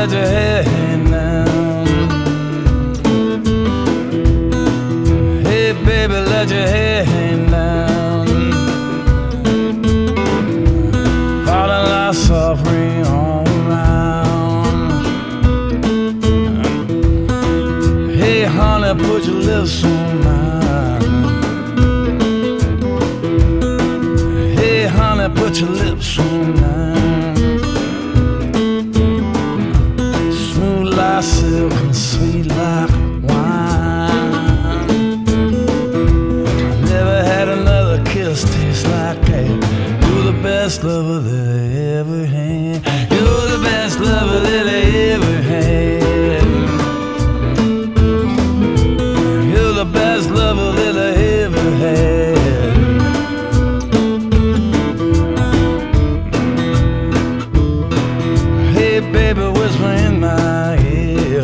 let your hair hang down. Hey, baby, let your hair hang down. Falling like soft rain all around. Hey, honey, put your lips on mine. Hey, honey, put your lips on mine. Silk and sweet like wine. I never had another kiss taste like that. You're the best lover that I ever had. You're the best lover that I ever had. You're the best lover that I ever had. Hey baby, whisper in my ear.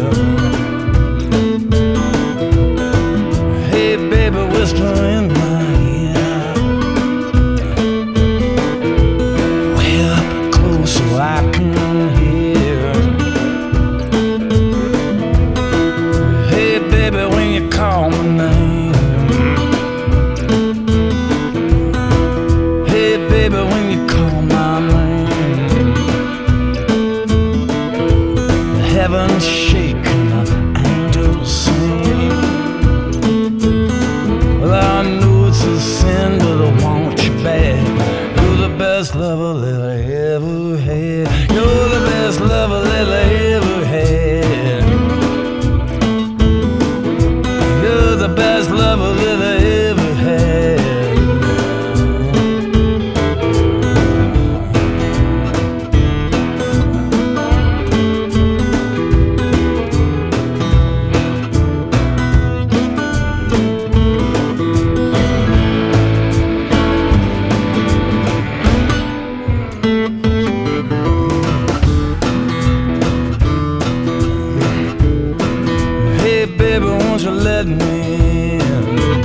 Hey baby, whisper in my ear. Way up close so I can hear. Hey baby, when you call my name. Hey baby, when you call my name. The heavens shake and the angels sing. Well, I know it's a sin, but I want you back. You're the best lover that I ever had. You're the best lover that I ever had. You're the best lover that I ever had. Hey baby, won't you let me in?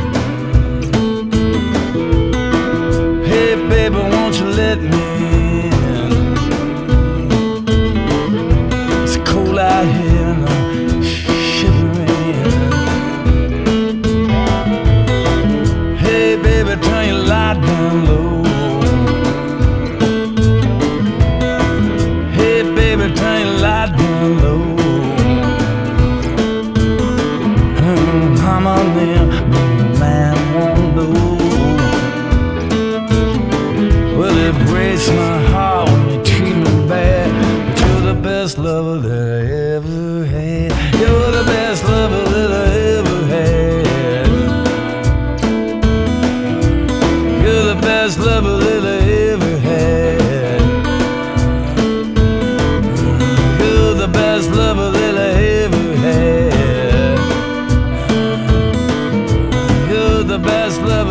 Hey baby, won't you let me in? It's cold out here and I'm shivering. Hey baby, turn your light down low. Hey baby, turn your light down low. Come on in, but man won't know. Well, it breaks my heart when you treat me bad, but you're the best lover that I ever had. You're the best lover that I ever had. You're the best lover that I ever had. You're the best lover that I ever had. The best love